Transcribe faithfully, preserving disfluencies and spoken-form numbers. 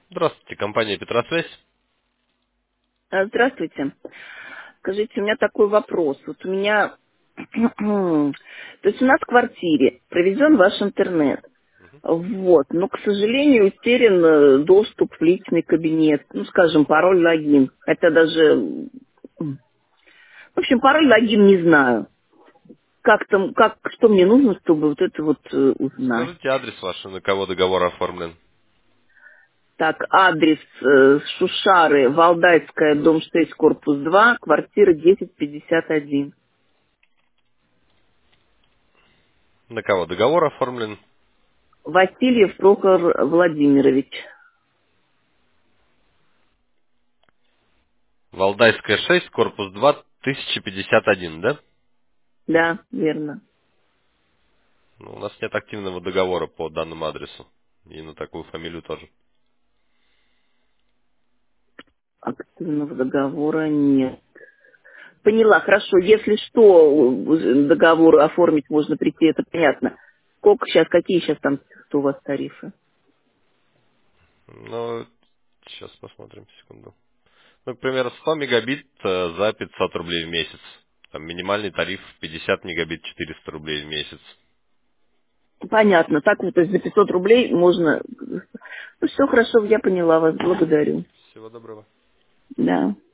Здравствуйте, компания Петросвязь. А, Здравствуйте. Скажите, у меня такой вопрос. Вот у меня, то есть у нас в квартире проведен ваш интернет. Вот, но, к сожалению, утерян э, доступ в личный кабинет, ну, скажем, пароль, логин. Хотя даже, м, в общем, пароль, логин не знаю. Как там, как, что мне нужно, чтобы вот это вот э, узнать? Скажите адрес ваш, на кого договор оформлен. Так, адрес э, Шушары, Валдайская, дом шесть, корпус два, квартира десять пятьдесят один. На кого договор оформлен. Васильев Прохор Владимирович. Валдайская шесть, корпус два, тысяча пятьдесят один, да? Да, верно. Ну, у нас нет активного договора по данному адресу. И на такую фамилию тоже. Активного договора нет. Поняла, хорошо. Если что, э, договор оформить можно прийти, это понятно. Сколько сейчас, какие сейчас там что у вас тарифы? Ну, сейчас посмотрим, секунду. Ну, к примеру, сто мегабит э, за пятьсот рублей в месяц. Там минимальный тариф пятьдесят мегабит, четыреста рублей в месяц. Понятно. Так вот, то есть за пятьсот рублей можно... Ну, все хорошо, я поняла вас. Благодарю. Всего доброго. Да.